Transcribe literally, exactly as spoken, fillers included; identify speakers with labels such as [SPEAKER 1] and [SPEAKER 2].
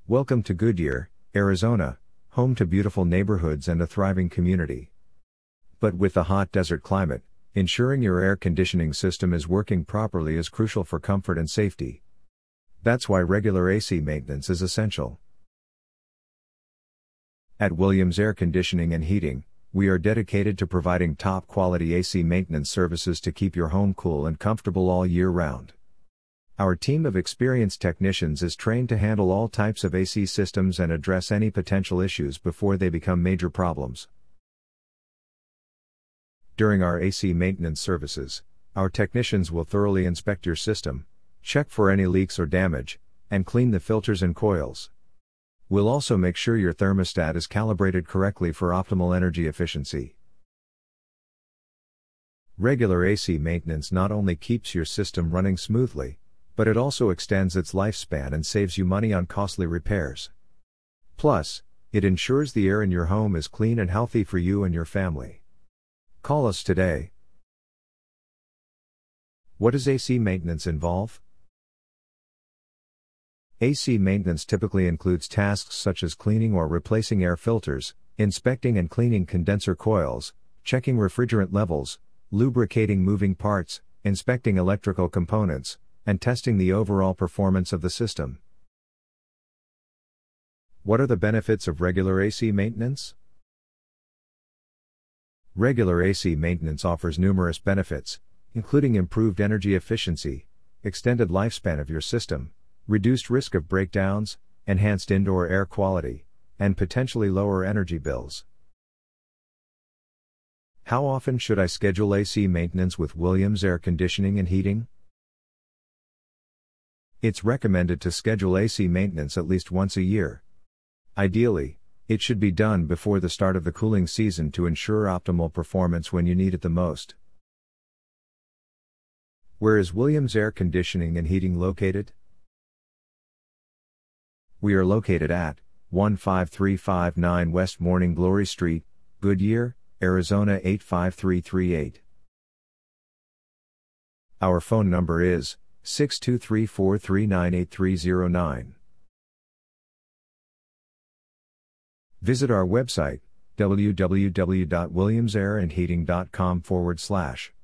[SPEAKER 1] Welcome to Goodyear, Arizona, home to beautiful neighborhoods and a thriving community. But with the hot desert climate, ensuring your air conditioning system is working properly is crucial for comfort and safety. That's why regular A C maintenance is essential. At Williams Air Conditioning and Heating, we are dedicated to providing top-quality A C maintenance services to keep your home cool and comfortable all year round. Our team of experienced technicians is trained to handle all types of A C systems and address any potential issues before they become major problems. During our A C maintenance services, our technicians will thoroughly inspect your system, check for any leaks or damage, and clean the filters and coils. We'll also make sure your thermostat is calibrated correctly for optimal energy efficiency. Regular A C maintenance not only keeps your system running smoothly, but it also extends its lifespan and saves you money on costly repairs. Plus, it ensures the air in your home is clean and healthy for you and your family. Call us today. What does A C maintenance involve? A C maintenance typically includes tasks such as cleaning or replacing air filters, inspecting and cleaning condenser coils, checking refrigerant levels, lubricating moving parts, inspecting electrical components, and testing the overall performance of the system. What are the benefits of regular A C maintenance? Regular A C maintenance offers numerous benefits, including improved energy efficiency, extended lifespan of your system, reduced risk of breakdowns, enhanced indoor air quality, and potentially lower energy bills. How often should I schedule A C maintenance with Williams Air Conditioning and Heating? It's recommended to schedule A C maintenance at least once a year. Ideally, it should be done before the start of the cooling season to ensure optimal performance when you need it the most. Where is Williams Air Conditioning and Heating located? We are located at one five three five nine West Morning Glory Street, Goodyear, Arizona eight five three three eight. Our phone number is six two three four three nine eight three zero nine. Visit our website, w w w dot williams air and heating dot com forward slash.